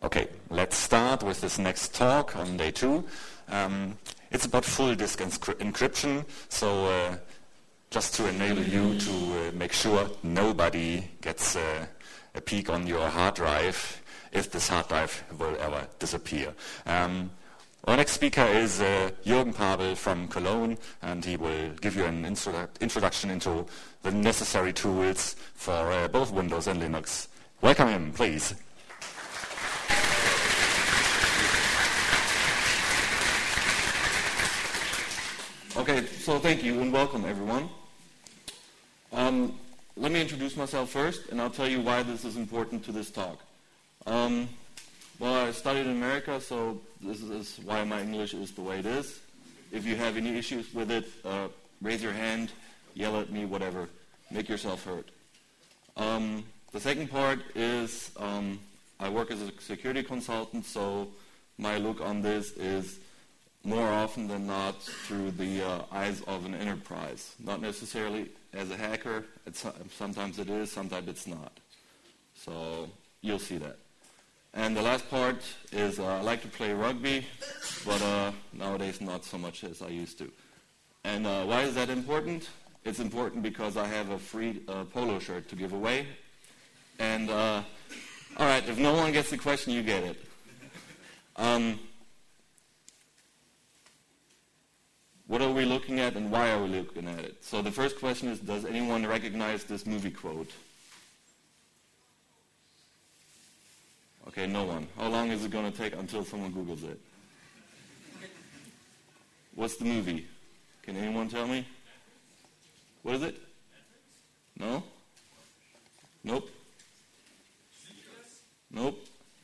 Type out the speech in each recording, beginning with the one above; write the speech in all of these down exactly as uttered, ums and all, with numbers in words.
Okay, let's start with this next talk on day two. Um, it's about full disk encryption, so uh, just to enable you to uh, make sure nobody gets uh, a peek on your hard drive if this hard drive will ever disappear. Um, our next speaker is uh, Jürgen Pabel from Cologne, and he will give you an introdu- introduction into the necessary tools for uh, both Windows and Linux. Welcome him, please. Okay, so thank you and welcome everyone. Um, let me introduce myself first, and I'll tell you why this is important to this talk. Um, well, I studied in America, so this is why my English is the way it is. If you have any issues with it, uh, raise your hand, yell at me, whatever. Make yourself heard. Um, the second part is um, I work as a security consultant, so my look on this is more often than not through the uh, eyes of an enterprise. Not necessarily as a hacker. It's, sometimes it is, sometimes it's not. So you'll see that. And the last part is uh, I like to play rugby, but uh, nowadays not so much as I used to. And uh, why is that important? It's important because I have a free uh, polo shirt to give away. And uh, all right, if no one gets the question, you get it. Um, What are we looking at and why are we looking at it? So the first question is, does anyone recognize this movie quote? Okay, no one. How long is it going to take until someone Googles it? What's the movie? Can anyone tell me? What is it? No? Nope. Nope.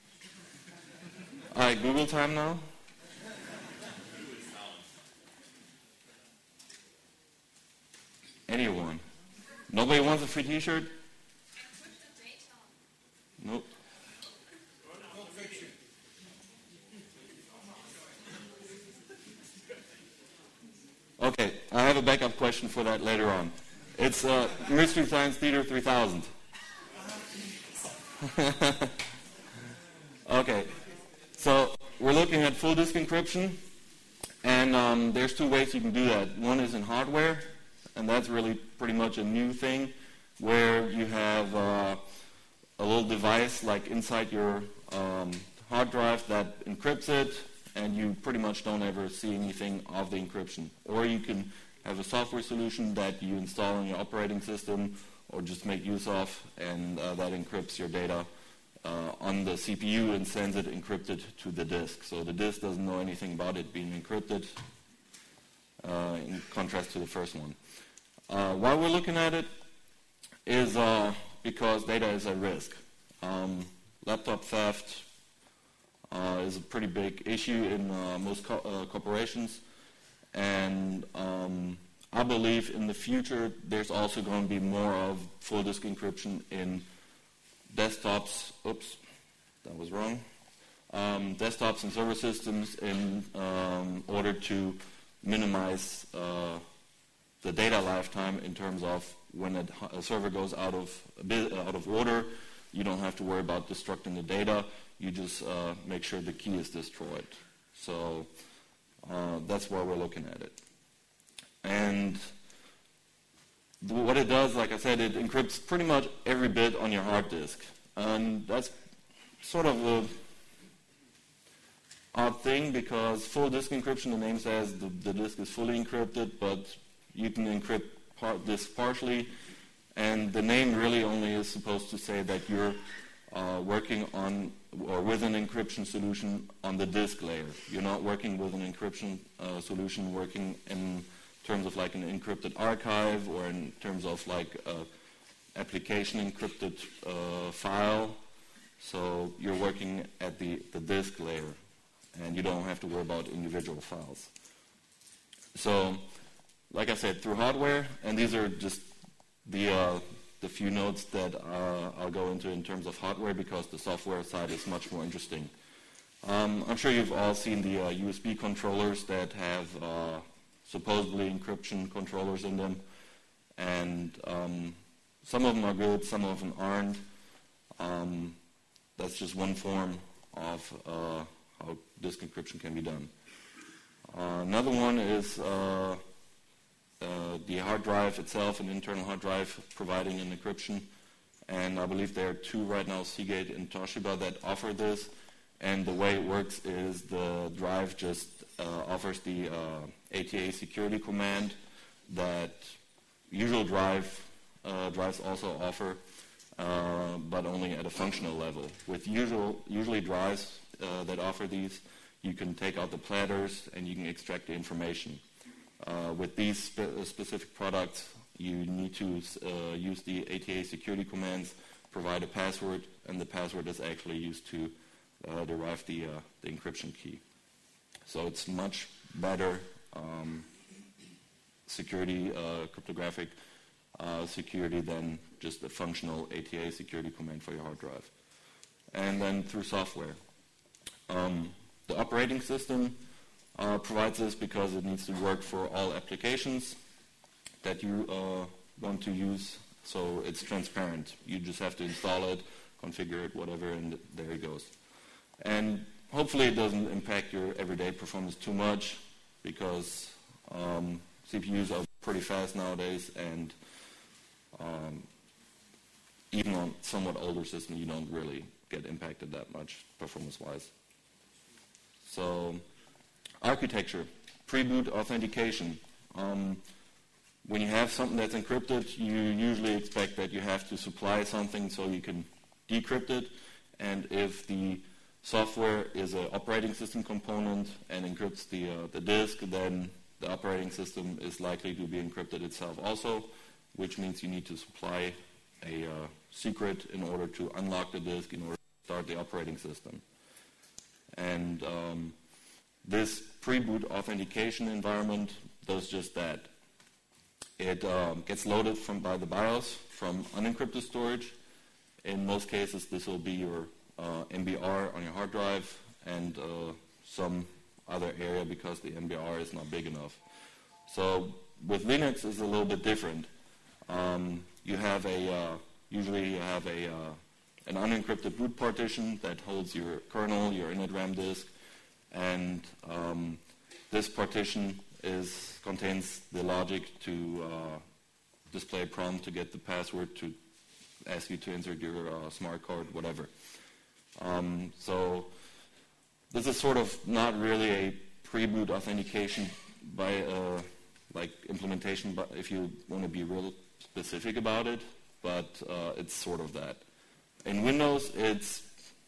All right, Google time now. Anyone? Nobody wants a free t-shirt? Nope. Okay, I have a backup question for that later on. It's uh, Mystery Science Theater three thousand. Okay, so we're looking at full disk encryption, and um, there's two ways you can do that. One is in hardware, and that's really pretty much a new thing, where you have uh, a little device like inside your um, hard drive that encrypts it, and you pretty much don't ever see anything of the encryption. Or you can have a software solution that you install on your operating system or just make use of, and uh, that encrypts your data uh, on the C P U and sends it encrypted to the disk. So the disk doesn't know anything about it being encrypted, uh, in contrast to the first one. Uh, why we're looking at it is uh, because data is at risk. Um, laptop theft uh, is a pretty big issue in uh, most co- uh, corporations, and um, I believe in the future there's also going to be more of full disk encryption in desktops. Oops, that was wrong. Um, desktops and server systems in um, order to minimize uh, the data lifetime in terms of when a, a server goes out of out of order, you don't have to worry about destructing the data. You just uh, make sure the key is destroyed. So uh, that's why we're looking at it. And th- what it does, like I said, it encrypts pretty much every bit on your hard disk. And that's sort of a odd thing, because full disk encryption, the name says the, the disk is fully encrypted, but you can encrypt part, this partially, and the name really only is supposed to say that you're uh, working on or with an encryption solution on the disk layer. You're not working with an encryption uh, solution working in terms of like an encrypted archive or in terms of like a application encrypted uh, file. So you're working at the, the disk layer, and you don't have to worry about individual files. So like I said, through hardware, and these are just the uh, the few notes that uh, I'll go into in terms of hardware, because the software side is much more interesting. Um, I'm sure you've all seen the uh, U S B controllers that have uh, supposedly encryption controllers in them, and um, some of them are good, some of them aren't. Um, that's just one form of uh, how disk encryption can be done. Uh, another one is uh, uh, the hard drive itself, an internal hard drive providing an encryption. And I believe there are two right now, Seagate and Toshiba, that offer this. And the way it works is the drive just uh, offers the uh, A T A security command that usual drive uh, drives also offer, uh, but only at a functional level. With usual, usually drives uh, that offer these, you can take out the platters and you can extract the information. Uh, with these spe- specific products, you need to uh, use the A T A security commands, provide a password, and the password is actually used to uh, derive the, uh, the encryption key. So it's much better um, security, uh, cryptographic uh, security than just a functional A T A security command for your hard drive. And then through software. Um, the operating system uh, provides this because it needs to work for all applications that you uh, want to use, so it's transparent. You just have to install it, configure it, whatever, and there it goes. And hopefully it doesn't impact your everyday performance too much, because um, C P Us are pretty fast nowadays, and um, even on somewhat older systems, you don't really get impacted that much performance-wise. So, architecture, pre-boot authentication. Um, When you have something that's encrypted, you usually expect that you have to supply something so you can decrypt it. And if the software is an operating system component and encrypts the, uh, the disk, then the operating system is likely to be encrypted itself also, which means you need to supply a uh, secret in order to unlock the disk, in order to start the operating system. And um, this pre-boot authentication environment does just that. It um, gets loaded from by the BIOS from unencrypted storage. In most cases, this will be your uh, M B R on your hard drive and uh, some other area because the M B R is not big enough. So with Linux, it's a little bit different. Um, you have a uh, usually you have a uh, an unencrypted boot partition that holds your kernel, your init RAM disk, and um, this partition is contains the logic to uh, display a prompt to get the password, to ask you to insert your uh, smart card, whatever. Um, so this is sort of not really a pre-boot authentication by uh, like implementation, but if you want to be real specific about it, but uh, it's sort of that. In Windows, it's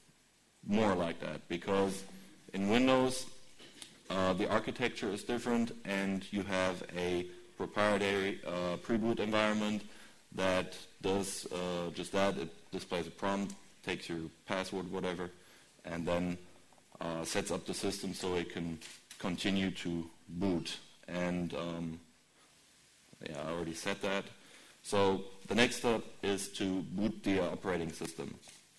more like that, because in Windows, Uh, the architecture is different, and you have a proprietary uh, pre-boot environment that does uh, just that. It displays a prompt, takes your password, whatever, and then uh, sets up the system so it can continue to boot. And um, yeah, I already said that. So the next step is to boot the uh, operating system.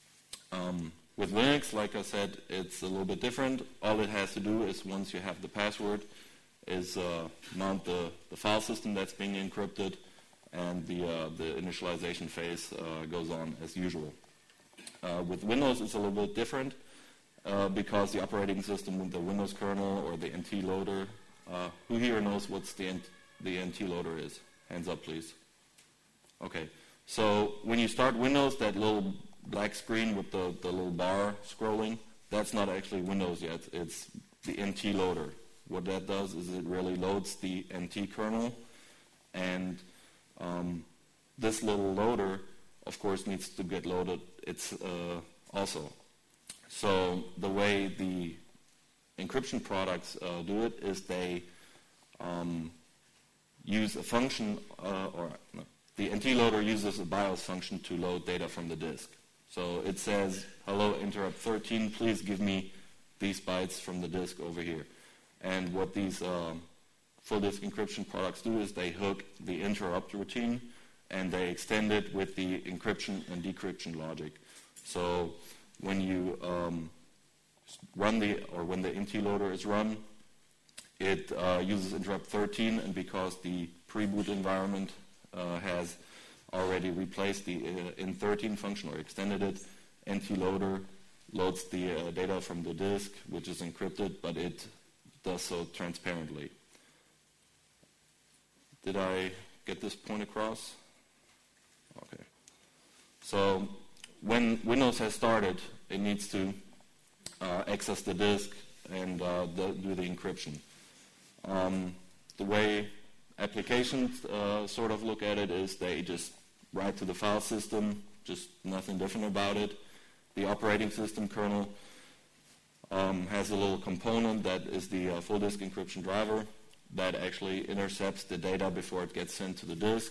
Um, With Linux, like I said, it's a little bit different. All it has to do is, once you have the password, is uh, mount the, the file system that's being encrypted, and the, uh, the initialization phase uh, goes on as usual. Uh, with Windows, it's a little bit different uh, because the operating system, the Windows kernel or the N T loader, uh, who here knows what the, the N T loader is? Hands up, please. Okay, so when you start Windows, that little black screen with the, the little bar scrolling, that's not actually Windows yet. It's the N T loader. What that does is it really loads the N T kernel, and um, this little loader, of course, needs to get loaded it's uh, also. So the way the encryption products uh, do it is they um, use a function, uh, or no, the N T loader uses a BIOS function to load data from the disk. So it says, hello, interrupt thirteen, please give me these bytes from the disk over here. And what these um, full disk encryption products do is they hook the interrupt routine and they extend it with the encryption and decryption logic. So when you um, run the, or when the N T loader is run, it uh, uses interrupt thirteen, and because the pre-boot environment uh, has already replaced the uh, in thirteen function or extended it, N T loader loads the uh, data from the disk, which is encrypted, but it does so transparently. Did I get this point across? Okay. So when Windows has started, it needs to uh, access the disk and uh, the, do the encryption. Um, the way applications uh, sort of look at it is they just write to the file system, just nothing different about it. The operating system kernel um, has a little component that is the uh, full disk encryption driver that actually intercepts the data before it gets sent to the disk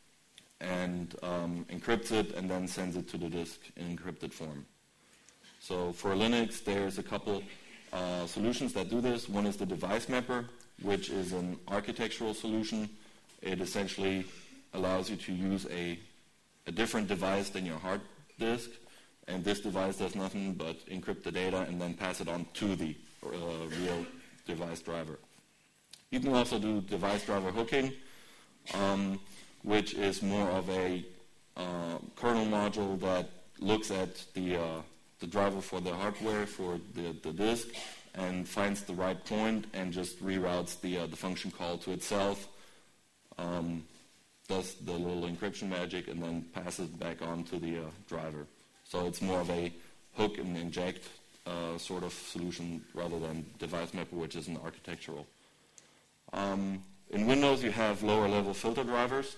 and um, encrypts it and then sends it to the disk in encrypted form. So for Linux, there's a couple uh, solutions that do this. One is the device mapper, which is an architectural solution. It essentially allows you to use a, a different device than your hard disk, and this device does nothing but encrypt the data and then pass it on to the uh, real device driver. You can also do device driver hooking, um, which is more of a uh, kernel module that looks at the, uh, the driver for the hardware, for the, the disk, and finds the right point and just reroutes the, uh, the function call to itself, um, does the little encryption magic, and then passes it back on to the uh, driver. So it's more of a hook and inject uh, sort of solution rather than device mapper, which is an architectural. Um, in Windows, you have lower level filter drivers,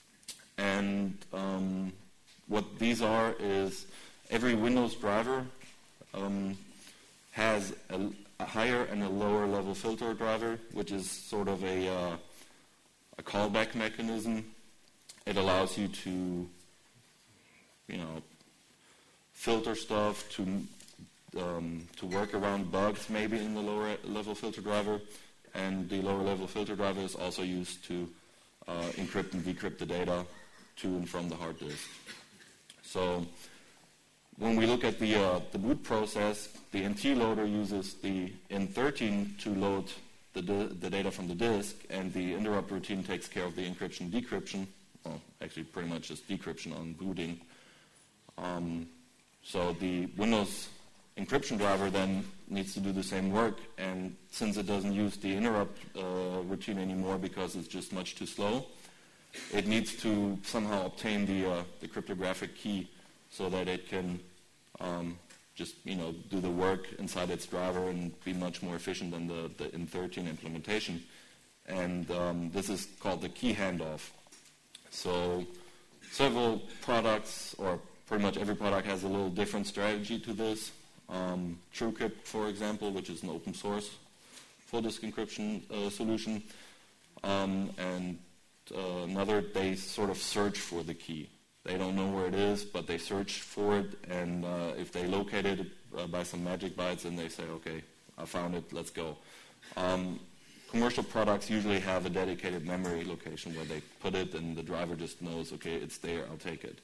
and um, what these are is every Windows driver um, has a, a higher and a lower level filter driver, which is sort of a, uh, a callback mechanism. It allows you to, you know, filter stuff, to um, to work around bugs maybe in the lower level filter driver. And the lower level filter driver is also used to uh, encrypt and decrypt the data to and from the hard disk. So when we look at the, uh, the boot process, the N T loader uses the N thirteen to load the, the data from the disk, and the interrupt routine takes care of the encryption and decryption. Well, actually pretty much just decryption on booting. Um, so the Windows encryption driver then needs to do the same work, and since it doesn't use the interrupt uh, routine anymore because it's just much too slow, it needs to somehow obtain the, uh, the cryptographic key so that it can um, just you know do the work inside its driver and be much more efficient than the, the N thirteen implementation. And um, this is called the key handoff. So several products, or pretty much every product, has a little different strategy to this. Um, TrueCrypt, for example, which is an open source full disk encryption uh, solution, um, and uh, another, they sort of search for the key. They don't know where it is, but they search for it, and uh, if they locate it uh, by some magic bytes, then they say, okay, I found it, let's go. Um, commercial products usually have a dedicated memory location where they put it, and the driver just knows, okay, it's there, I'll take it.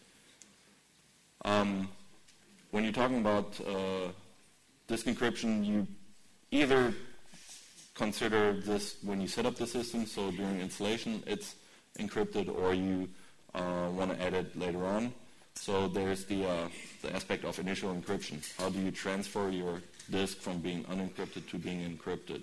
Um, When you're talking about uh, disk encryption, you either consider this when you set up the system, so during installation it's encrypted, or you uh, want to add it later on. So there's the, uh, the aspect of initial encryption. How do you transfer your disk from being unencrypted to being encrypted?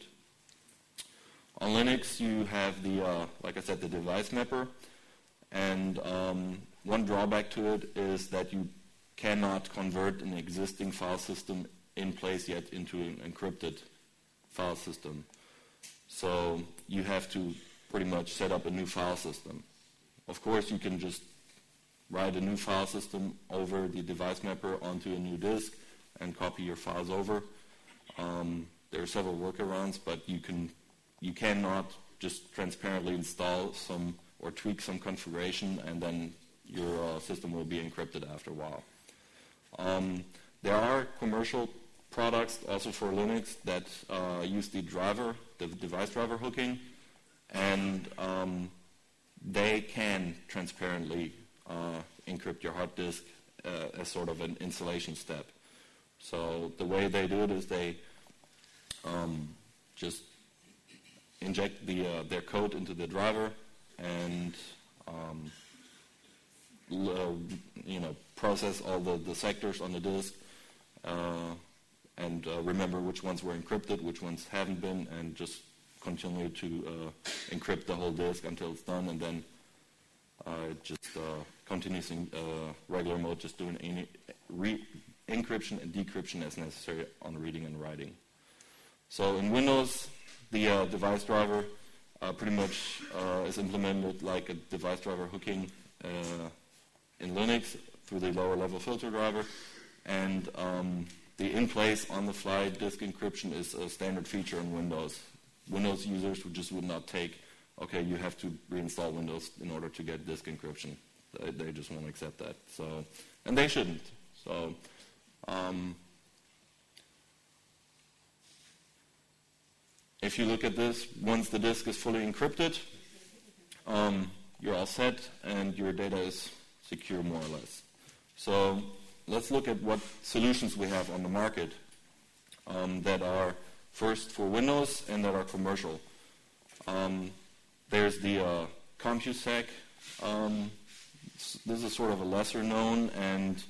On Linux, you have the, uh, like I said, the device mapper, and um, one drawback to it is that you cannot convert an existing file system in place yet into an encrypted file system. So you have to pretty much set up a new file system. Of course, you can just write a new file system over the device mapper onto a new disk and copy your files over. Um, there are several workarounds, but you can you cannot just transparently install some or tweak some configuration and then your uh, system will be encrypted after a while. Um, there are commercial products also for Linux that uh, use the driver, the device driver hooking, and um, they can transparently uh, encrypt your hard disk uh, as sort of an installation step. So the way they do it is they um, just inject the, uh, their code into the driver and um, you know, process all the, the sectors on the disk uh, and uh, remember which ones were encrypted, which ones haven't been, and just continue to uh, encrypt the whole disk until it's done, and then uh, it just uh, continues in uh, regular mode, just doing any re- encryption and decryption as necessary on reading and writing. So in Windows, the uh, device driver uh, pretty much uh, is implemented like a device driver hooking uh, in Linux through the lower level filter driver, and um, the in-place on-the-fly disk encryption is a standard feature in Windows. Windows users would just would not take, okay, you have to reinstall Windows in order to get disk encryption. They, they just won't accept that. So, and they shouldn't. So, um, if you look at this, once the disk is fully encrypted, um, you're all set and your data is secure more or less. So let's look at what solutions we have on the market um, that are first for Windows and that are commercial. Um, there's the uh, CompuSec. Um, this is sort of a lesser known, and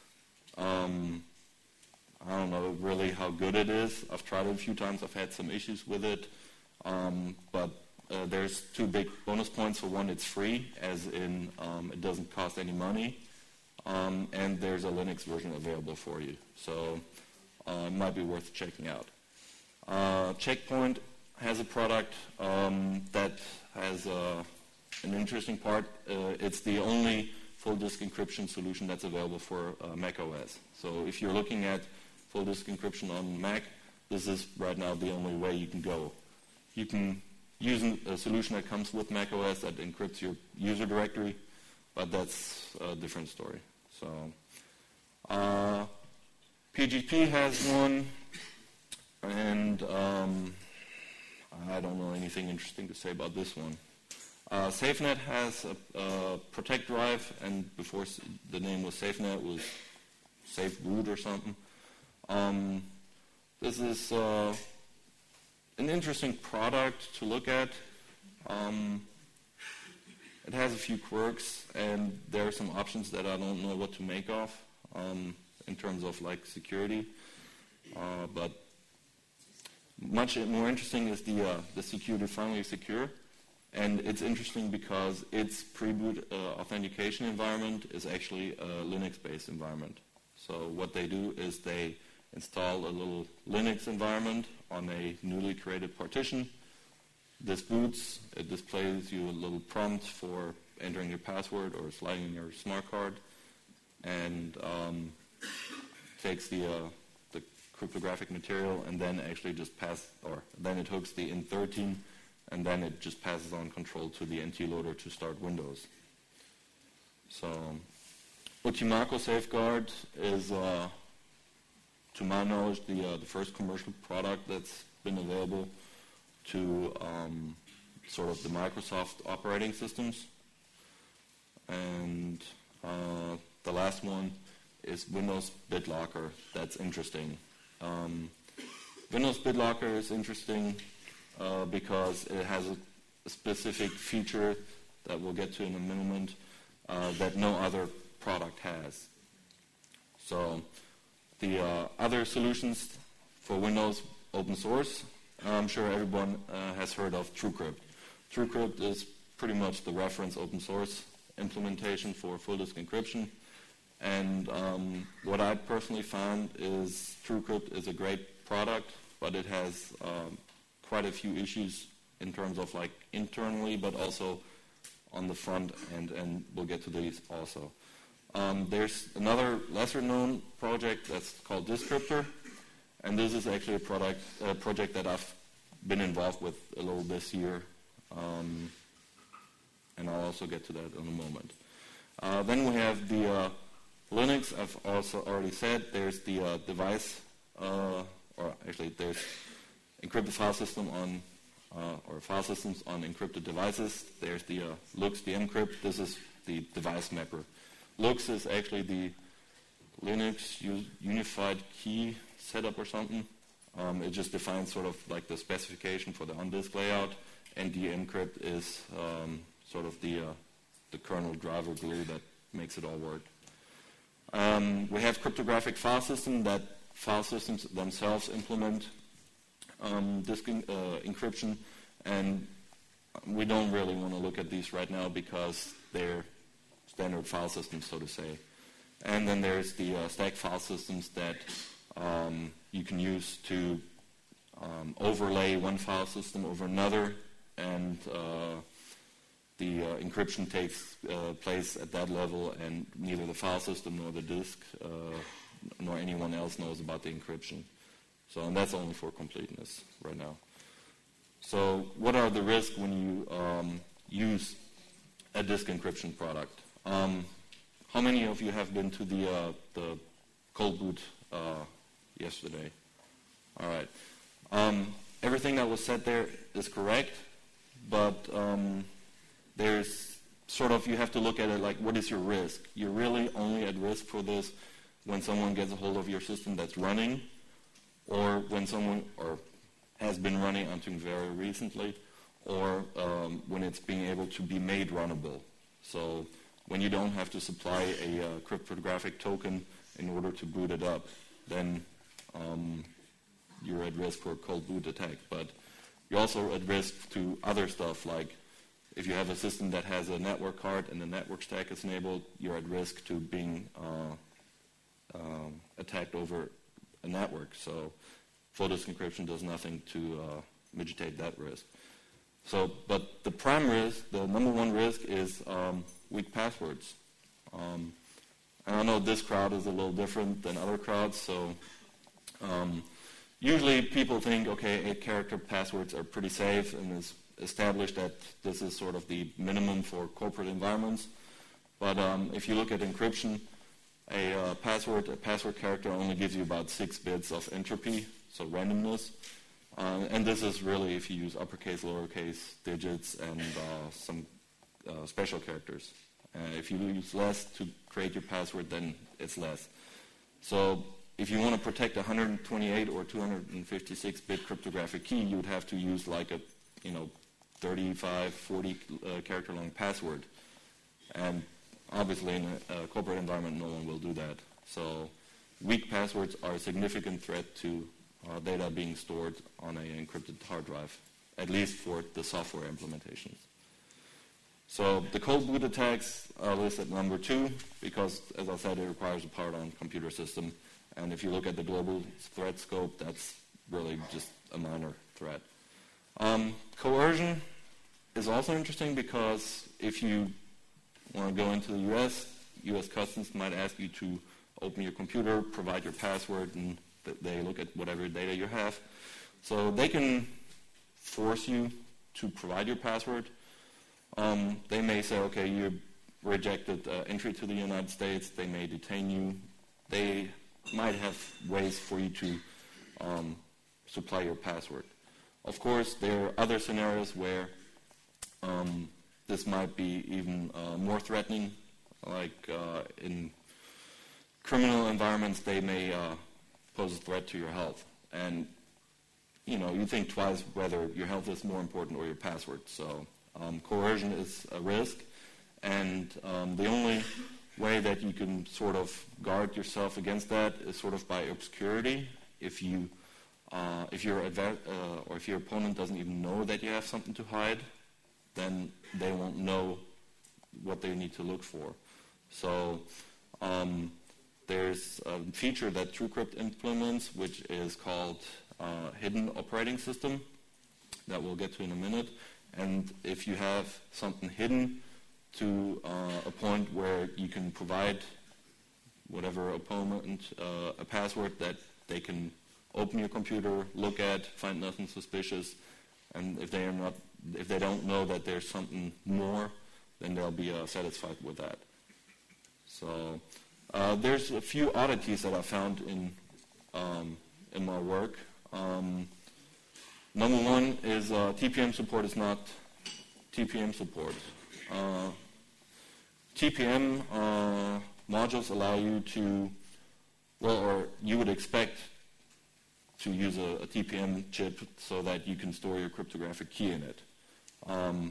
um, I don't know really how good it is. I've tried it a few times. I've had some issues with it. Um, but uh, there's two big bonus points. For one, it's free, as in um, it doesn't cost any money. Um, and there's a Linux version available for you. So uh, it might be worth checking out. Uh, Checkpoint has a product um, that has uh, an interesting part. Uh, it's the only full disk encryption solution that's available for uh, Mac O S. So if you're looking at full disk encryption on Mac, this is right now the only way you can go. You can use a solution that comes with Mac O S that encrypts your user directory, but that's a different story. So uh, P G P has one, and um, I don't know anything interesting to say about this one. Uh, SafeNet has a, a Protect drive, and before the name was SafeNet, it was SafeBoot or something. Um, this is uh, an interesting product to look at. Um, it has a few quirks, and there are some options that I don't know what to make of um, in terms of like security. Uh, but much more interesting is the uh, the security finally secure, and it's interesting because its pre-boot uh, authentication environment is actually a Linux-based environment. So what they do is they install a little Linux environment on a newly created partition. This boots, it displays you a little prompt for entering your password or sliding your smart card, and um, takes the uh, the cryptographic material and then actually just pass, or then it hooks the I N thirteen, and then it just passes on control to the N T loader to start Windows. So Utimaco Safeguard is, uh, to my knowledge, the uh, the first commercial product that's been available to um, sort of the Microsoft operating systems. And uh, the last one is Windows BitLocker. That's interesting. Um, Windows BitLocker is interesting uh, because it has a, a specific feature that we'll get to in a moment uh, that no other product has. So the uh, other solutions for Windows open source, I'm sure everyone uh, has heard of TrueCrypt. TrueCrypt is pretty much the reference open source implementation for full disk encryption. And um, what I personally found is TrueCrypt is a great product, but it has um, quite a few issues in terms of like internally, but also on the front end, and we'll get to these also. Um, there's another lesser known project that's called Descriptor, and this is actually a product, a project that I've been involved with a little this year, um, and I'll also get to that in a moment. Uh, then we have the uh, Linux. I've also already said there's the uh, device, uh, or actually there's encrypted file system on, uh, or file systems on encrypted devices. There's the uh, Lux, the mcrypt. This is the device mapper. Lux is actually the Linux U- unified key setup or something. Um, it just defines sort of like the specification for the on-disk layout, and the mcrypt is um, sort of the uh, the kernel driver glue that makes it all work. Um, we have cryptographic file system that file systems themselves implement um, disk in, uh, encryption, and we don't really want to look at these right now because they're standard file systems, so to say. And then there's the uh, stack file systems that um, you can use to um, overlay one file system over another, and uh, the uh, encryption takes uh, place at that level, and neither the file system nor the disk uh, nor anyone else knows about the encryption. So, and that's only for completeness right now. So what are the risks when you um, use a disk encryption product? Um, how many of you have been to the, uh, the cold boot uh, yesterday? All right. Um, everything that was said there is correct, but um, there's sort of, you have to look at it like, what is your risk? You're really only at risk for this when someone gets a hold of your system that's running, or when someone, or has been running until very recently, or um, when it's being able to be made runnable. So when you don't have to supply a uh, cryptographic token in order to boot it up, then um, you're at risk for a cold boot attack. But you're also at risk to other stuff, like if you have a system that has a network card and the network stack is enabled, you're at risk to being uh, um, attacked over a network. So full disk encryption does nothing to uh, mitigate that risk. So, but the prime risk, the number one risk, is um, weak passwords. Um, and I know this crowd is a little different than other crowds, so um, usually people think, okay, eight-character passwords are pretty safe, and it's established that this is sort of the minimum for corporate environments. But um, if you look at encryption, a uh, password, a password character only gives you about six bits of entropy, so randomness. Uh, and this is really if you use uppercase, lowercase, digits, and uh, some uh, special characters. Uh, if you use less to create your password, then it's less. So if you want to protect a one hundred twenty-eight or two hundred fifty-six bit cryptographic key, you would have to use like a, you know, thirty-five, forty uh, character long password. And obviously in a, a corporate environment, no one will do that. So weak passwords are a significant threat to uh, data being stored on an encrypted hard drive, at least for the software implementations. So the cold boot attacks are listed at number two because, as I said, it requires a powered-on computer system. And if you look at the global threat scope, that's really just a minor threat. Um, coercion is also interesting because if you want to go into the U S, U S Customs might ask you to open your computer, provide your password, and th- they look at whatever data you have. So they can force you to provide your password. Um, they may say, okay, you rejected uh, entry to the United States. They may detain you. They might have ways for you to um, supply your password. Of course, there are other scenarios where um, this might be even uh, more threatening, like uh, in criminal environments, they may uh, pose a threat to your health. And, you know, you think twice whether your health is more important or your password. So um, coercion is a risk, and um, the only way that you can sort of guard yourself against that is sort of by obscurity. If you, uh, if your adva- uh, or if your opponent doesn't even know that you have something to hide, then they won't know what they need to look for. So um, there's a feature that TrueCrypt implements, which is called uh, hidden operating system, that we'll get to in a minute. And if you have something hidden to uh, a point where you can provide whatever opponent uh, a password that they can open your computer, look at, find nothing suspicious, and if they are not, if they don't know that there's something more, then they'll be uh, satisfied with that. So uh, there's a few oddities that I found in um, in my work. Um, number one is uh, T P M support is not T P M support. Uh, T P M uh, modules allow you to, well, or you would expect to use a, a T P M chip so that you can store your cryptographic key in it. Um,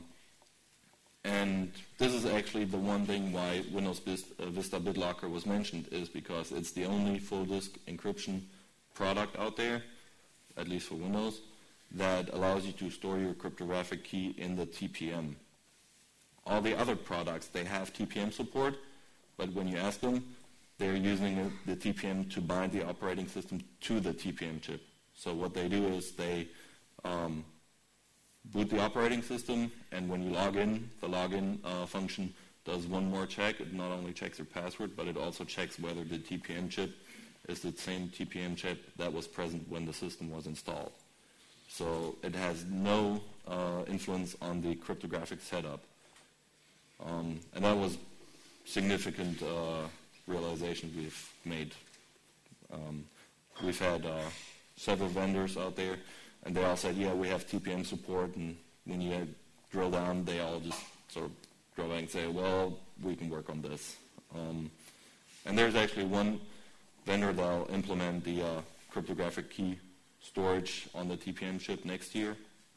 and this is actually the one thing why Windows Vista BitLocker was mentioned, is because it's the only full disk encryption product out there, at least for Windows, that allows you to store your cryptographic key in the T P M. All the other products, they have T P M support, but when you ask them, they're using the T P M to bind the operating system to the T P M chip. So what they do is they um, boot the operating system, and when you log in, the login uh, function does one more check. It not only checks your password, but it also checks whether the T P M chip is the same T P M chip that was present when the system was installed. So it has no uh, influence on the cryptographic setup. Um, and that was significant uh, realization we've made. Um, we've had uh, several vendors out there, and they all said, yeah, we have T P M support, and when you drill down, they all just sort of go back and say, well, we can work on this. Um, and there's actually one vendor that will implement the uh, cryptographic key storage on the T P M chip next year.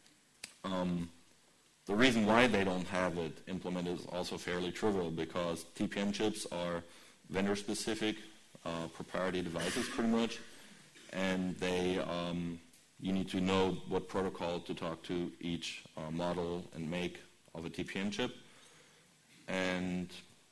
Um, the reason why they don't have it implemented is also fairly trivial, because T P M chips are vendor-specific, uh, proprietary devices pretty much, and they um, you need to know what protocol to talk to each uh, model and make of a T P M chip, and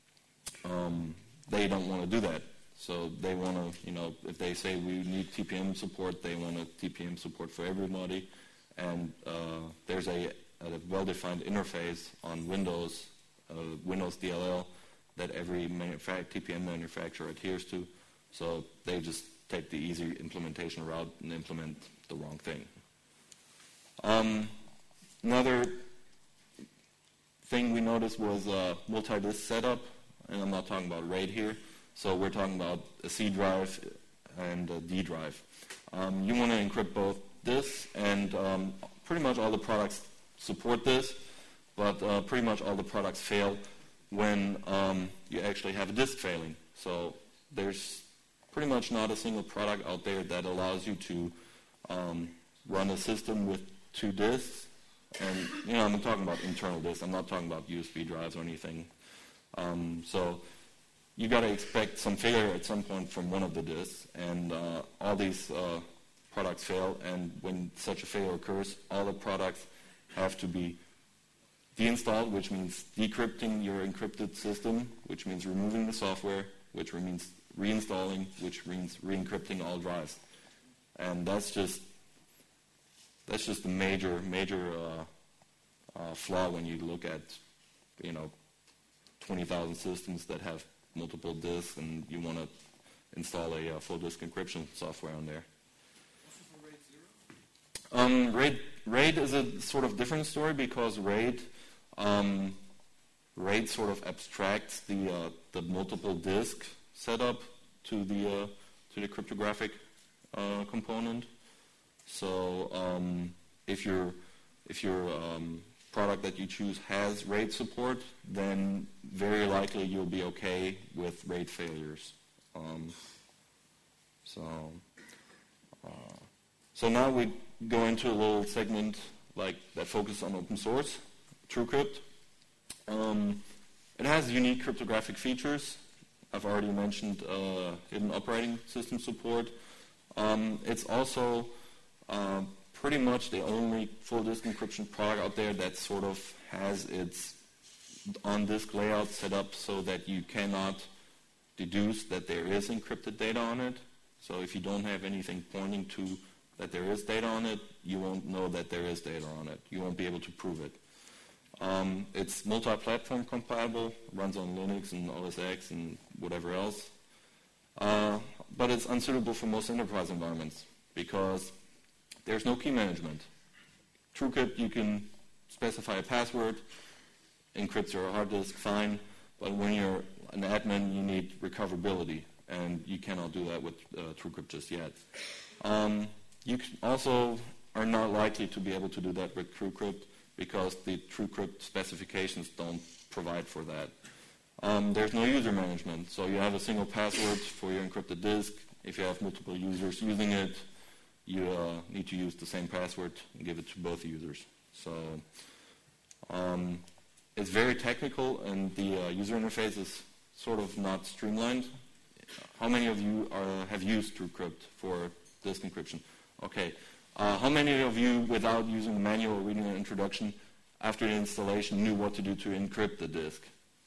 um, they don't want to do that. So they want to, you know, if they say we need T P M support, they want a T P M support for everybody. And uh, there's a, a well-defined interface on Windows, uh, Windows D L L, that every manufa- T P M manufacturer adheres to. So they just take the easy implementation route and implement the wrong thing. Um, another thing we noticed was uh, multi-disk setup, and I'm not talking about RAID here. So we're talking about a C drive and a D drive. Um, you want to encrypt both disks, and um, pretty much all the products support this, but uh, pretty much all the products fail when um, you actually have a disk failing. So there's pretty much not a single product out there that allows you to um, run a system with two disks. And, you know, I'm talking about internal disks. I'm not talking about U S B drives or anything. Um, so you got to expect some failure at some point from one of the disks, and uh, all these uh, products fail, and when such a failure occurs, all the products have to be deinstalled, which means decrypting your encrypted system, which means removing the software, which means reinstalling, which means re-encrypting all drives. And that's just that's just a major, major uh, uh, flaw when you look at, you know, twenty thousand systems that have multiple disks, and you want to install a uh, full disk encryption software on there. Um, RAID, RAID is a sort of different story, because RAID, um, RAID sort of abstracts the uh, the multiple disk setup to the uh, to the cryptographic uh, component. So um, if your if your um, product that you choose has RAID support, then very likely you'll be okay with RAID failures. Um, so, uh, so now we go into a little segment like that focuses on open source, TrueCrypt. Um, it has unique cryptographic features. I've already mentioned uh, hidden operating system support. Um, it's also uh, pretty much the only full disk encryption product out there that sort of has its on-disk layout set up so that you cannot deduce that there is encrypted data on it. So if you don't have anything pointing to that there is data on it, you won't know that there is data on it. You won't be able to prove it. Um, it's multi-platform compatible, runs on Linux and O S X and whatever else. Uh, but it's unsuitable for most enterprise environments because there's no key management. TrueCrypt, you can specify a password, encrypt your hard disk, fine, but when you're an admin, you need recoverability, and you cannot do that with uh, TrueCrypt just yet. Um, you also are not likely to be able to do that with TrueCrypt because the TrueCrypt specifications don't provide for that. Um, there's no user management, so you have a single password for your encrypted disk. If you have multiple users using it, you uh, need to use the same password and give it to both users. So um, it's very technical, and the uh, user interface is sort of not streamlined. How many of you are, have used TrueCrypt for disk encryption. Okay, uh, how many of you, without using the manual or reading an introduction, after the installation knew what to do to encrypt the disk?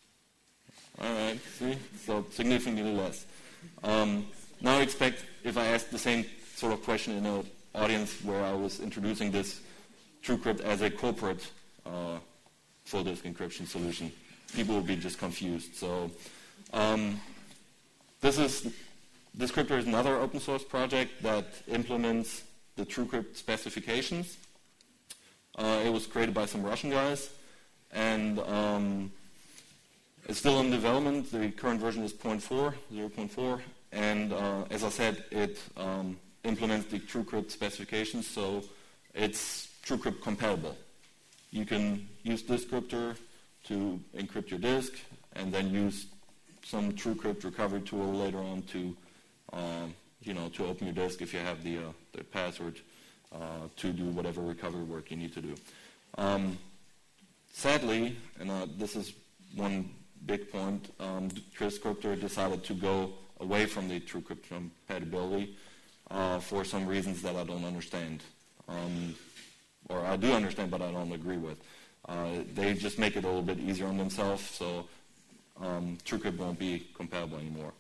All right, see? So significantly less. Um, now expect if I ask the same sort of question in an audience where I was introducing this TrueCrypt as a corporate uh, full disk encryption solution. People will be just confused. So um, this is Descriptor is another open source project that implements the TrueCrypt specifications. Uh, it was created by some Russian guys, and um, it's still in development. The current version is zero point four, zero point four, and uh, as I said, it um, implements the TrueCrypt specifications, so it's TrueCrypt compatible. You can use Descriptor to encrypt your disk, and then use some TrueCrypt recovery tool later on to, um, you know, to open your disk if you have the, uh, the password uh, to do whatever recovery work you need to do. Um, sadly, and uh, this is one big point, um, Descriptor decided to go away from the TrueCrypt compatibility uh, for some reasons that I don't understand. Um, or I do understand, but I don't agree with. Uh, they just make it a little bit easier on themselves, so um, TrueCrypt won't be compatible anymore.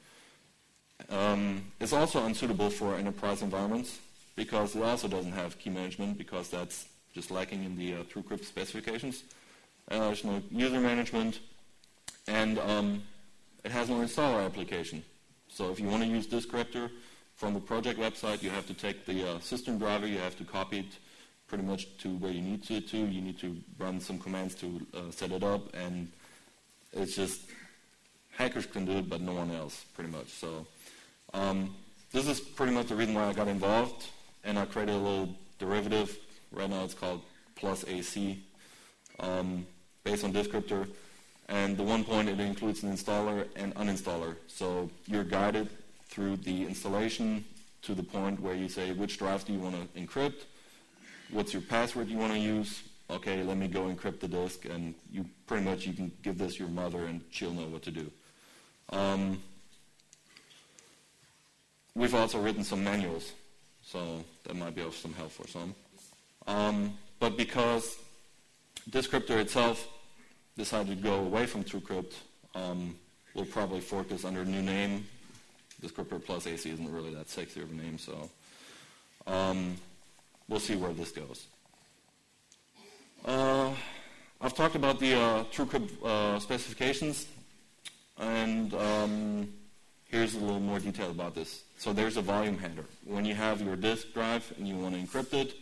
Um, it's also unsuitable for enterprise environments because it also doesn't have key management, because that's just lacking in the uh, TrueCrypt specifications. Uh, there's no user management, and um, it has no installer application. So if you want to use Descriptor from the project website, you have to take the uh, system driver, you have to copy it pretty much to where you need to, to. You need to run some commands to uh, set it up, and it's just, hackers can do it, but no one else, pretty much. So um, this is pretty much the reason why I got involved, and I created a little derivative. Right now it's called Plus A C, um, based on Descriptor. And the one point, it includes an installer and uninstaller. So you're guided through the installation to the point where you say, which drive do you want to encrypt? What's your password you want to use? Okay, let me go encrypt the disk, and you pretty much you can give this your mother, and she'll know what to do. Um, we've also written some manuals, so that might be of some help for some. Um, but because Descriptor itself decided to go away from TrueCrypt, um, we'll probably fork this under a new name. Descriptor Plus A C isn't really that sexy of a name, so um, we'll see where this goes. Uh, I've talked about the uh, TrueCrypt uh, specifications, and um, here's a little more detail about this. So there's a volume header. When you have your disk drive and you want to encrypt it,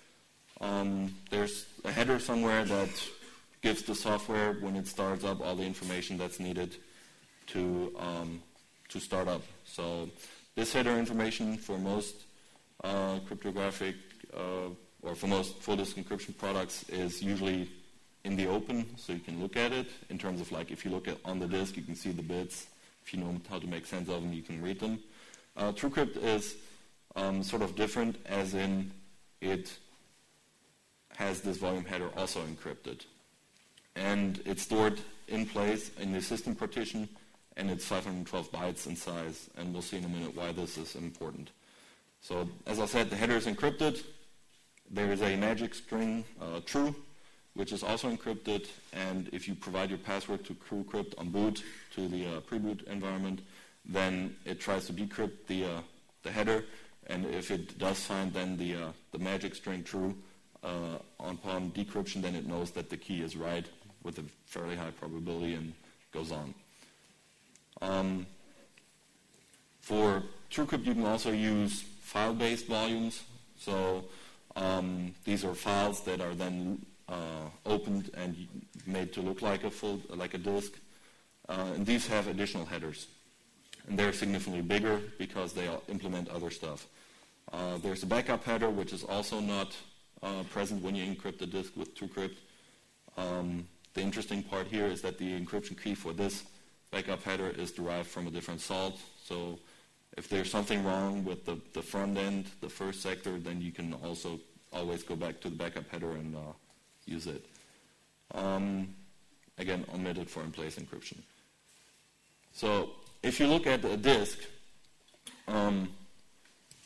um, there's a header somewhere that gives the software, when it starts up, all the information that's needed to um, to start up. So this header information for most uh, cryptographic uh, or for most full disk encryption products is usually in the open, so you can look at it. In terms of, like, if you look at on the disk, you can see the bits. If you know how to make sense of them, you can read them. Uh, TrueCrypt is um, sort of different, as in it has this volume header also encrypted. And it's stored in place in the system partition, and it's five hundred twelve bytes in size, and we'll see in a minute why this is important. So, as I said, the header is encrypted. There is a magic string, uh, true, which is also encrypted, and if you provide your password to TrueCrypt on boot to the uh, pre-boot environment, then it tries to decrypt the uh, the header, and if it does find then the uh, the magic string true uh, upon decryption, then it knows that the key is right with a fairly high probability and goes on. Um, for TrueCrypt, you can also use file-based volumes. So um, these are files that are then uh, opened and made to look like a full, like a disk. Uh, and these have additional headers, and they're significantly bigger because they implement other stuff. Uh, there's a backup header, which is also not uh, present when you encrypt the disk with TrueCrypt. Um, the interesting part here is that the encryption key for this backup header is derived from a different salt. So if there's something wrong with the, the front end, the first sector, then you can also always go back to the backup header and uh, use it. Um, again, omitted for in-place encryption. So if you look at a disk, um,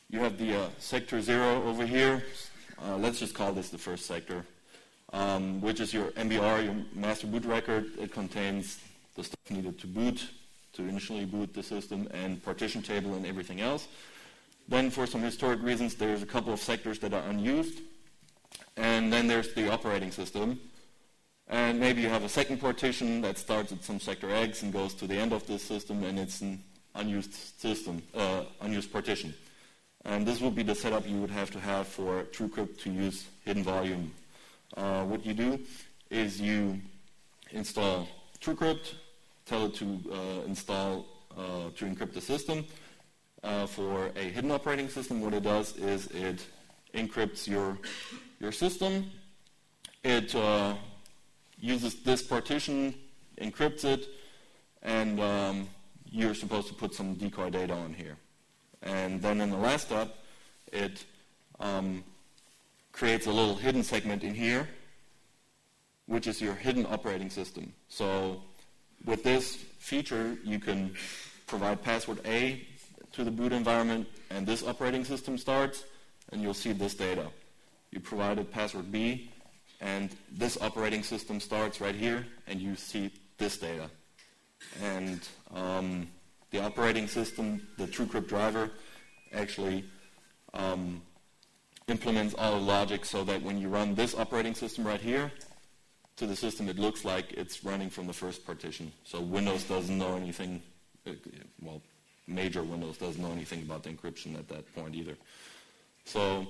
you have the uh, sector zero over here. Uh, let's just call this the first sector, um, which is your M B R, your master boot record. It contains the stuff needed to boot, to initially boot the system, and partition table and everything else. Then for some historic reasons, there's a couple of sectors that are unused. And then there's the operating system. And maybe you have a second partition that starts at some sector X and goes to the end of this system, and it's an unused system, uh, unused partition. And this would be the setup you would have to have for TrueCrypt to use hidden volume. Uh, what you do is you install TrueCrypt, tell it to uh, install uh, to encrypt the system. Uh, for a hidden operating system, what it does is it encrypts your your system. It uh, uses this partition, encrypts it, and um, you're supposed to put some decoy data on here. And then in the last step, it um, creates a little hidden segment in here, which is your hidden operating system. So with this feature, you can provide password A to the boot environment, and this operating system starts, and you'll see this data. You provided password B, and this operating system starts right here, and you see this data. And um, the operating system, the TrueCrypt driver, actually um, implements all the logic so that when you run this operating system right here to the system, it looks like it's running from the first partition. So Windows doesn't know anything, well, major Windows doesn't know anything about the encryption at that point either. So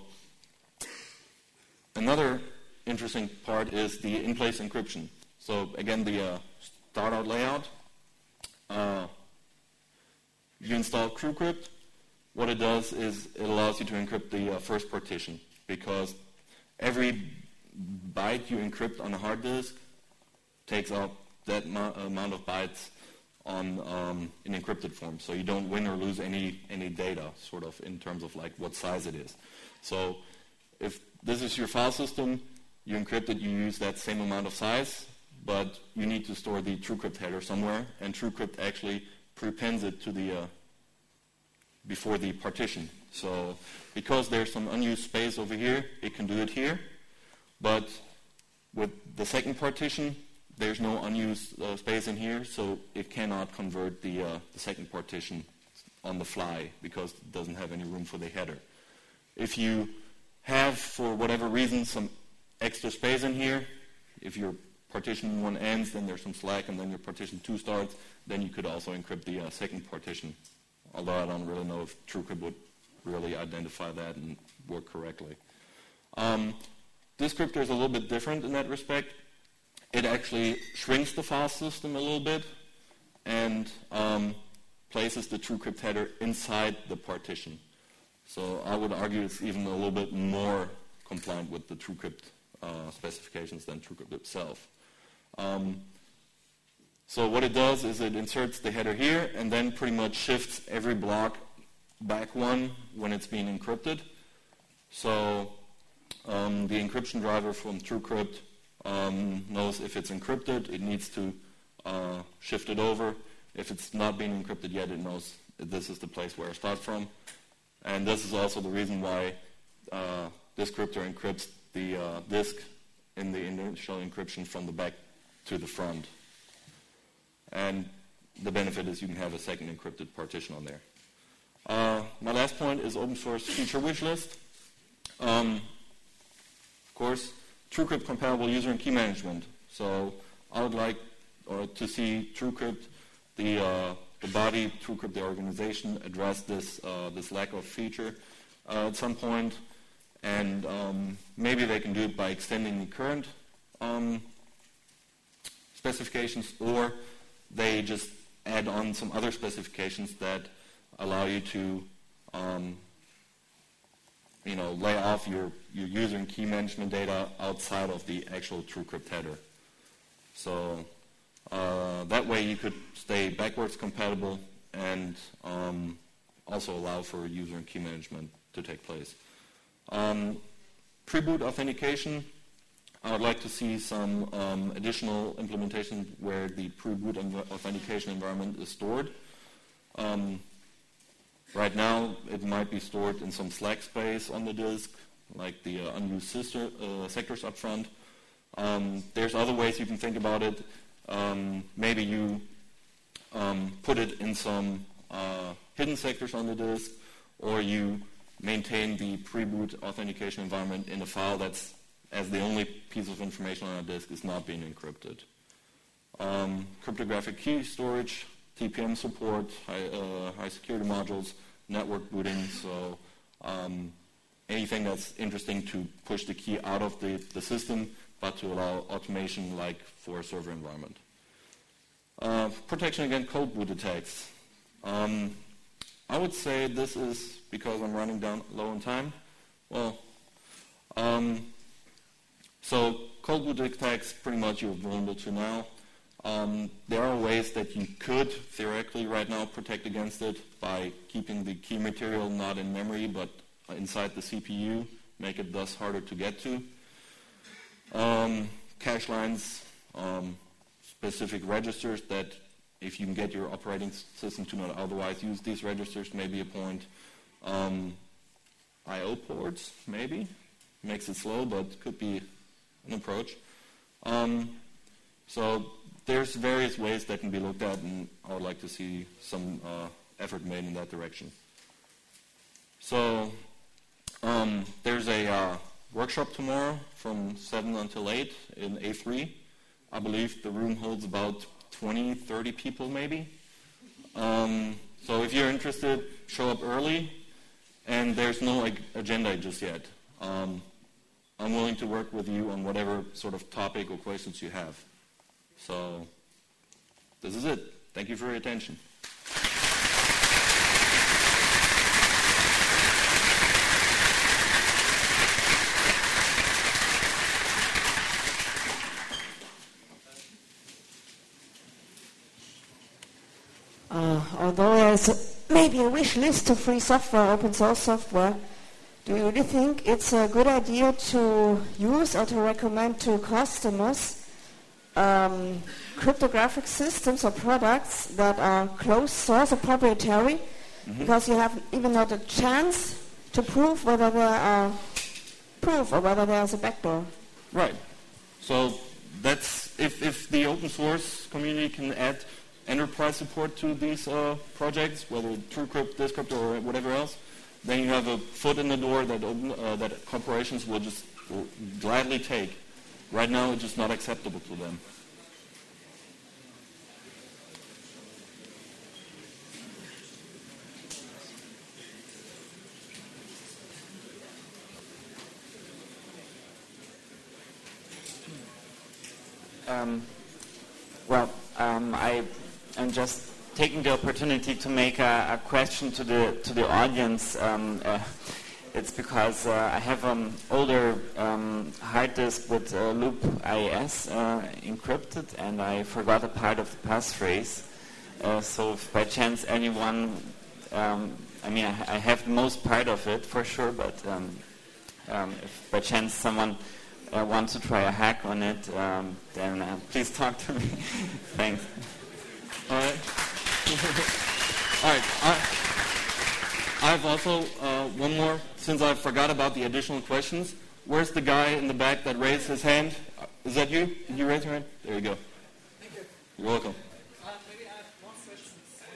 another interesting part is the in-place encryption. So again, the uh, start-out layout. Uh, you install TrueCrypt. What it does is it allows you to encrypt the uh, first partition, because every byte you encrypt on a hard disk takes up that mo- amount of bytes on um, in encrypted form. So you don't win or lose any any data, sort of, in terms of like what size it is. So if this is your file system, you encrypt it, you use that same amount of size, but you need to store the TrueCrypt header somewhere, and TrueCrypt actually prepends it to the uh, before the partition. So because there's some unused space over here, it can do it here, but with the second partition, there's no unused uh, space in here, so it cannot convert the, uh, the second partition on the fly because it doesn't have any room for the header. If you have, for whatever reason, some extra space in here, if your partition one ends, then there's some slack, and then your partition two starts, then you could also encrypt the uh, second partition, although I don't really know if TrueCrypt would really identify that and work correctly. Um, Descriptor is a little bit different in that respect. It actually shrinks the file system a little bit and um, places the TrueCrypt header inside the partition. So I would argue it's even a little bit more compliant with the TrueCrypt uh, specifications than TrueCrypt itself. Um, so what it does is it inserts the header here and then pretty much shifts every block back one when it's being encrypted. So um, the encryption driver from TrueCrypt um, knows if it's encrypted, it needs to uh, shift it over. If it's not being encrypted yet, it knows this is the place where I start from. And this is also the reason why uh, Descriptor encrypts the uh, disk in the initial encryption from the back to the front. And the benefit is you can have a second encrypted partition on there. Uh, my last point is open source feature wish list. Um, of course, TrueCrypt compatible user and key management. So I would like or to see TrueCrypt, the uh, the body, TrueCrypt, the organization, address this uh, this lack of feature uh, at some point, and um, maybe they can do it by extending the current um, specifications, or they just add on some other specifications that allow you to, um, you know, lay off your, your user and key management data outside of the actual TrueCrypt header. So uh, that way you could stay backwards compatible and um, also allow for user and key management to take place. Um, pre-boot authentication, I would like to see some um, additional implementation where the pre-boot authentication environment is stored. Um, Right now, it might be stored in some slack space on the disk, like the uh, unused sister, uh, sectors up front. Um, there's other ways you can think about it. Um, maybe you um, put it in some uh, hidden sectors on the disk, or you maintain the pre-boot authentication environment in a file that's, as the only piece of information on a disk, is not being encrypted. Um, cryptographic key storage, T P M support, high, uh, high security modules, network booting, so um, anything that's interesting to push the key out of the, the system, but to allow automation like for a server environment. Uh, protection against cold boot attacks. Um, I would say this is because I'm running down low on time. Well, um, so cold boot attacks pretty much you're vulnerable to now. Um, there are ways that you could theoretically right now protect against it by keeping the key material not in memory but inside the C P U, make it thus harder to get to. Um, cache lines, um, specific registers that if you can get your operating system to not otherwise use these registers may be a point. Um, I O ports, maybe. Makes it slow, but could be an approach. Um, so there's various ways that can be looked at, and I would like to see some uh, effort made in that direction. So um, there's a uh, workshop tomorrow from seven until eight in A three. I believe the room holds about twenty, thirty people maybe. Um, so if you're interested, show up early, and there's no like, agenda just yet. Um, I'm willing to work with you on whatever sort of topic or questions you have. So this is it. Thank you for your attention. Uh, although there's maybe a wish list of free software, open source software, do you really think it's a good idea to use or to recommend to customers um, cryptographic systems or products that are closed source or proprietary? Mm-hmm. Because you have even not a chance to prove whether there are proof or whether there's a backdoor. Right. So that's if, if the open source community can add enterprise support to these uh, projects, whether TrueCrypt, Descrypt, or whatever else, then you have a foot in the door that open, uh, that corporations will just will gladly take. Right now, it's just not acceptable to them. Um, well, um, I am just taking the opportunity to make a, a question to the to the audience. Um, uh, it's because uh, I have an older um, hard disk with uh, loop I I S uh, encrypted, and I forgot a part of the passphrase. Uh, so if by chance anyone, um, I mean, I, I have the most part of it for sure, but um, um, if by chance someone uh, wants to try a hack on it, um, then uh, please talk to me. Thanks. All right. All right. I, I have also uh, one more, since I forgot about the additional questions. Where's the guy in the back that raised his hand? Is that you? Did you raise your hand? There you go. Thank you. You're welcome. Uh, maybe I have one question.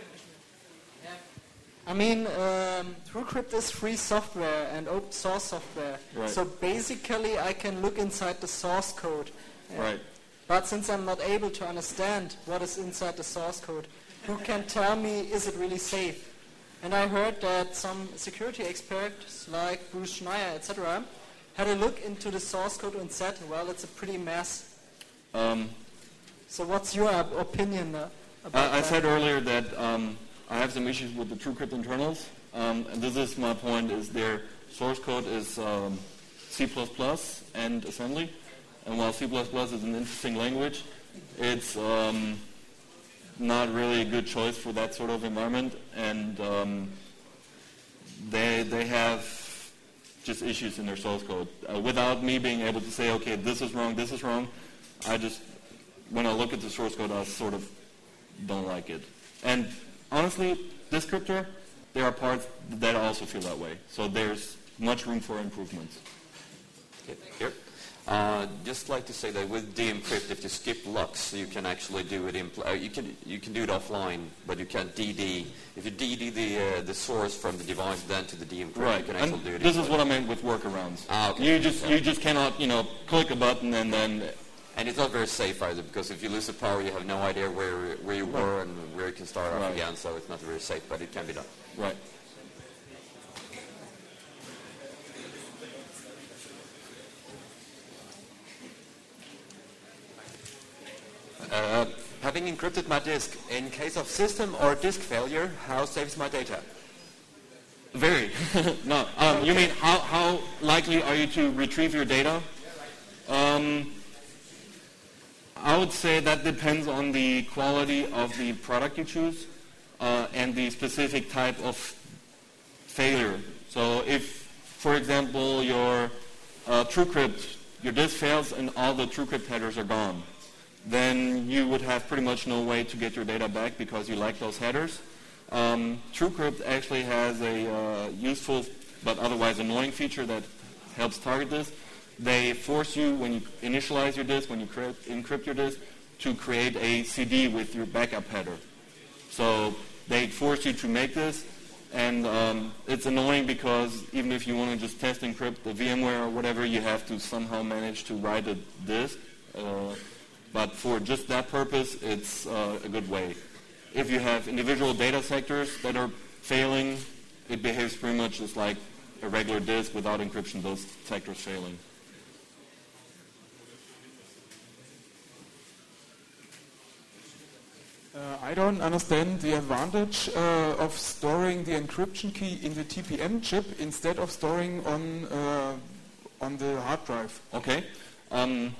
I mean, um, TrueCrypt is free software and open source software. Right. So basically, I can look inside the source code. Yeah. Right. But since I'm not able to understand what is inside the source code, who can tell me, is it really safe? And I heard that some security experts like Bruce Schneier, et cetera, had a look into the source code and said, well, it's a pretty mess. Um, so what's your opinion uh, about I, I that? said earlier that um, I have some issues with the TrueCrypt internals. Um, and this is my point, is their source code is um, C plus plus and assembly. And while C plus plus is an interesting language, it's um, not really a good choice for that sort of environment. And um, they they have just issues in their source code. Uh, without me being able to say, okay, this is wrong, this is wrong, I just, when I look at the source code, I sort of don't like it. And honestly, Descryptor, there are parts that also feel that way. So there's much room for improvements. Okay, here. Uh, just like to say that with de-encrypt, if you skip locks, you can actually do it in. Uh, you can you can do it offline, but you can't D D. If you D D the uh, the source from the device then to the de-encrypt, right. you can and actually do it. This is what I meant with workarounds. Ah, okay. You just yeah. you just cannot you know click a button and then. And it's not very safe either, because if you lose the power, you have no idea where where you right. were and where you can start off right. again. So it's not very safe, but it can be done. Right. Uh, having encrypted my disk, in case of system or disk failure, how safe is my data? Very. no. Um, okay. You mean how, how likely are you to retrieve your data? Um, I would say that depends on the quality of the product you choose uh, and the specific type of failure. So if, for example, your uh, TrueCrypt, your disk fails and all the TrueCrypt headers are gone, then you would have pretty much no way to get your data back because you lack those headers. Um, TrueCrypt actually has a uh, useful but otherwise annoying feature that helps target this. They force you, when you initialize your disk, when you encrypt your disk, to create a C D with your backup header. So they force you to make this, and um, it's annoying because even if you want to just test encrypt the VMware or whatever, you have to somehow manage to write a disk. Uh, But for just that purpose, it's uh, a good way. If you have individual data sectors that are failing, it behaves pretty much just like a regular disk without encryption, those sectors failing. Uh, I don't understand the advantage uh, of storing the encryption key in the T P M chip instead of storing on uh, on the hard drive. Okay. Um,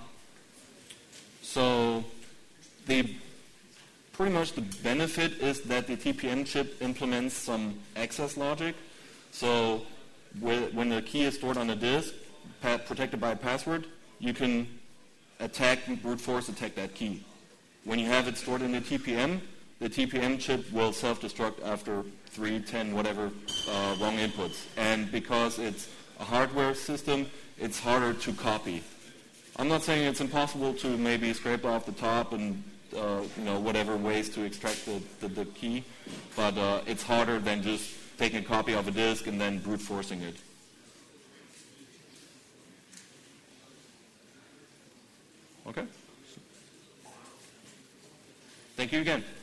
So the pretty much the benefit is that the T P M chip implements some access logic. So when the key is stored on a disk, protected by a password, you can attack, brute force attack that key. When you have it stored in the T P M, the T P M chip will self-destruct after three, ten, whatever uh, wrong inputs. And because it's a hardware system, it's harder to copy. I'm not saying it's impossible to maybe scrape off the top and uh, you know whatever ways to extract the, the, the key, but uh, it's harder than just taking a copy of a disk and then brute forcing it. Okay. Thank you again.